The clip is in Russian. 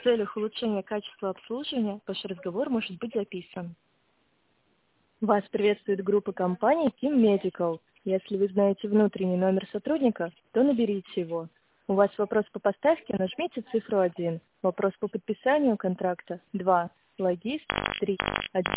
В целях улучшения качества обслуживания ваш разговор может быть записан. Вас приветствует группа компаний Team Medical. Если вы знаете внутренний номер сотрудника, то наберите его. У вас вопрос по поставке, нажмите цифру 1. Вопрос по подписанию контракта 2. Логист 3. 1.